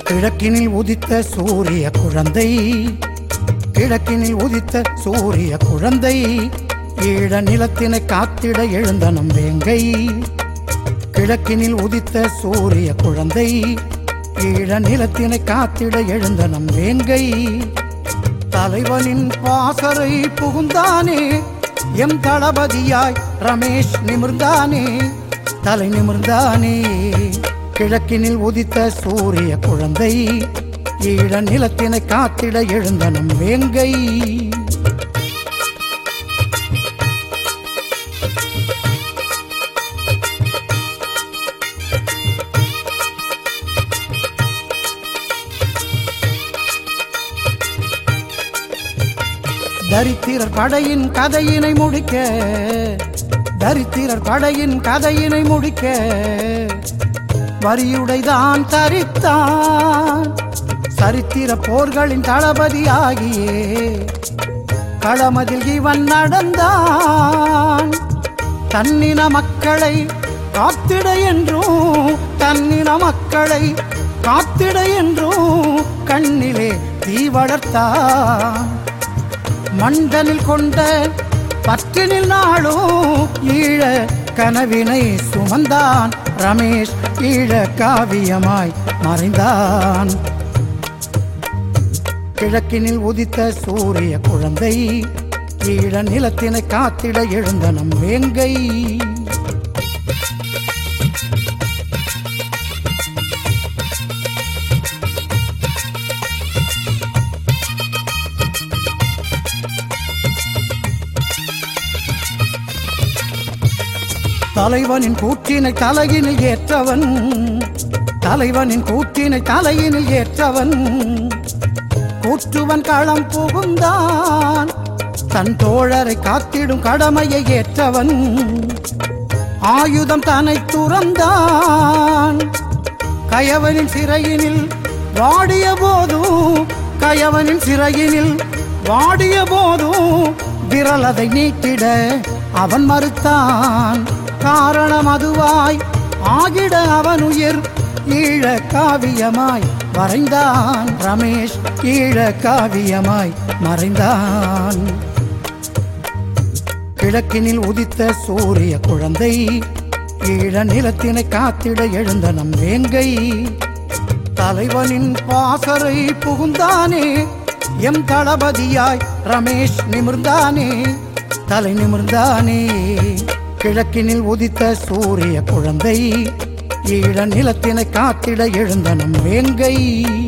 கிழக்கினில் உதித்த சூரிய குழந்தை, கிழக்கினில் உதித்த சூரிய குழந்தை, ஈழ நிலத்தினை காத்திட எழுந்த நம் வேங்கை. கிழக்கினில் உதித்த சூரிய குழந்தை, ஈழ நிலத்தினை காத்திட எழுந்த நம் வேங்கை. தலைவனின் பாசறை புகுந்தானே, எம் தளபதியாய் ரமேஷ் நிமிர்ந்தானே, தலை நிமிர்ந்தானே. கிழக்கினில் உதித்த சூரிய குழந்தை, ஈழ நிலத்தினை காத்திட எழுந்த நம் வேங்கை. தரித்திரர் படையின் கதையினை முடிக்க, தரித்திரர் படையின் கதையினை முடிக்க, வரியுடைதான் தரித்தான். சரித்திர போர்களின் தளபதியாகியே களமதில் இவன் நடந்தான். தன்னின மக்களை காத்திட என்றும், தன்னின மக்களை காத்திட என்றும் கண்ணிலே தீ வளர்த்தான். மண்டனில் கொண்ட பற்றினில் நாளும் ஈழ கனவினை சுமந்தான். ரமேஷ் ஈழ காவியமாய் மறைந்தான். கிழக்கினில் உதித்த சூரிய குழந்தை, ஈழ நிலத்தினை காத்திட எழுந்த நம் வேங்கை. தலைவனின் கூற்றினை தலையினில் ஏற்றவன், தலைவனின் கூற்றினை தலையினில் ஏற்றவன், கூற்றுவன் களம் புகுந்தான். தன் தோழரை காத்திடும் கடமையை ஏற்றவன், ஆயுதம் தன்னை துறந்தான். கயவனின் சிறையினில் வாடிய போதும், கயவனின் சிறையினில் வாடிய போதும் விரலதை நீட்டிட அவன் மறுத்தான். காரணம் அதுவாய் ஆகிட அவன் உயிர் ஈழ காவியமாய் மறைந்தான். ரமேஷ் ஈழ காவியமாய் மறைந்தான். கிழக்கினில் உதித்த சூரிய குழந்தை, ஈழ நிலத்தினை காத்திட எழுந்த நம் வேங்கை. தலைவனின் பாசறை புகுந்தானே, எம் தளபதியாய் ரமேஷ் நிமிர்ந்தானே, தலை நிமிர்ந்தானே. கிழக்கினில் உதித்த சூரிய குழந்தை, ஈழ நிலத்தினை காத்திட எழுந்த நம் வேங்கை.